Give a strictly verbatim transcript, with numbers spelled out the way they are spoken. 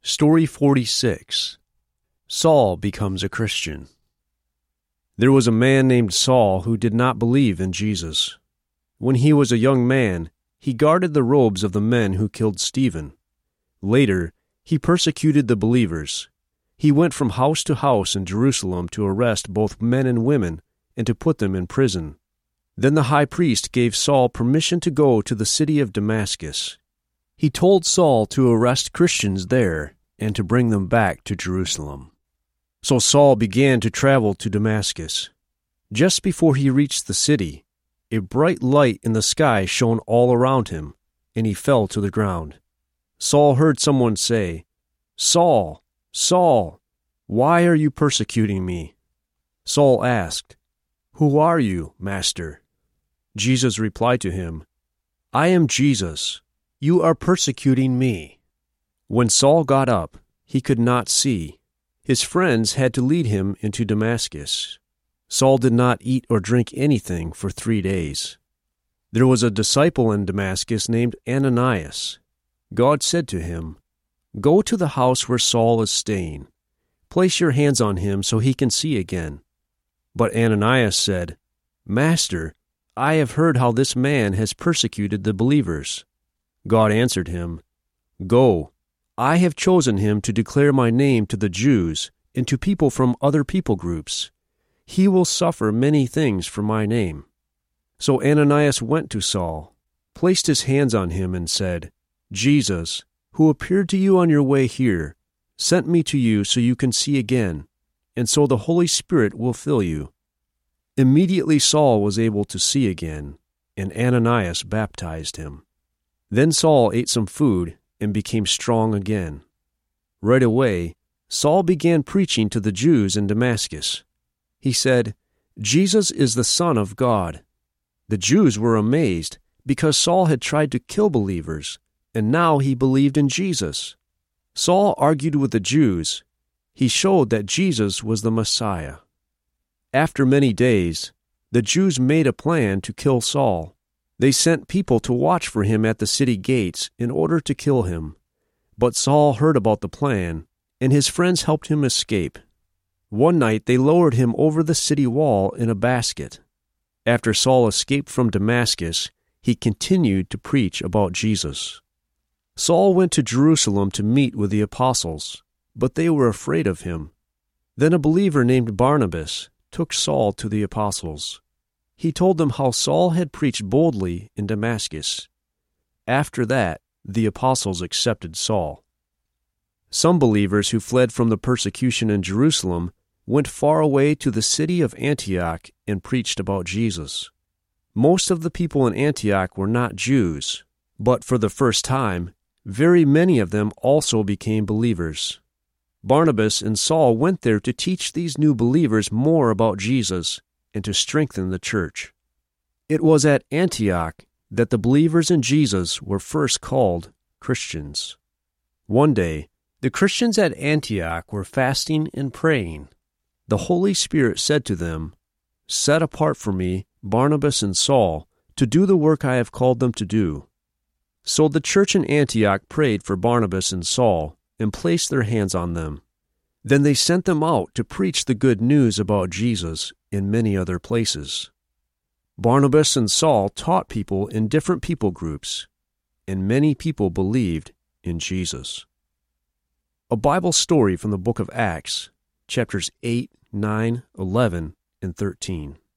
Story forty-six. Saul becomes a Christian. There was a man named Saul who did not believe in Jesus. When he was a young man, he guarded the robes of the men who killed Stephen. Later, he persecuted the believers. He went from house to house in Jerusalem to arrest both men and women and to put them in prison. Then the high priest gave Saul permission to go to the city of Damascus. He told Saul to arrest Christians there and to bring them back to Jerusalem. So Saul began to travel to Damascus. Just before he reached the city, a bright light in the sky shone all around him, and he fell to the ground. Saul heard someone say, "Saul, Saul, why are you persecuting me?" Saul asked, "Who are you, Master?" Jesus replied to him, "I am Jesus. You are persecuting me." When Saul got up, he could not see. His friends had to lead him into Damascus. Saul did not eat or drink anything for three days. There was a disciple in Damascus named Ananias. God said to him, "Go to the house where Saul is staying. Place your hands on him so he can see again." But Ananias said, "Master, I have heard how this man has persecuted the believers." God answered him, "Go, I have chosen him to declare my name to the Jews and to people from other people groups. He will suffer many things for my name." So Ananias went to Saul, placed his hands on him, and said, "Jesus, who appeared to you on your way here, sent me to you so you can see again, and so the Holy Spirit will fill you." Immediately Saul was able to see again, and Ananias baptized him. Then Saul ate some food and became strong again. Right away, Saul began preaching to the Jews in Damascus. He said, "Jesus is the Son of God." The Jews were amazed because Saul had tried to kill believers, and now he believed in Jesus. Saul argued with the Jews. He showed that Jesus was the Messiah. After many days, the Jews made a plan to kill Saul. They sent people to watch for him at the city gates in order to kill him. But Saul heard about the plan, and his friends helped him escape. One night they lowered him over the city wall in a basket. After Saul escaped from Damascus, he continued to preach about Jesus. Saul went to Jerusalem to meet with the apostles, but they were afraid of him. Then a believer named Barnabas took Saul to the apostles. He told them how Saul had preached boldly in Damascus. After that, the apostles accepted Saul. Some believers who fled from the persecution in Jerusalem went far away to the city of Antioch and preached about Jesus. Most of the people in Antioch were not Jews, but for the first time, very many of them also became believers. Barnabas and Saul went there to teach these new believers more about Jesus and to strengthen the church. It was at Antioch that the believers in Jesus were first called Christians. One day, the Christians at Antioch were fasting and praying. The Holy Spirit said to them, "Set apart for me Barnabas and Saul to do the work I have called them to do." So the church in Antioch prayed for Barnabas and Saul and placed their hands on them. Then they sent them out to preach the good news about Jesus in many other places. Barnabas and Saul taught people in different people groups, and many people believed in Jesus. A Bible story from the book of Acts, chapters eight, nine, eleven, and thirteen.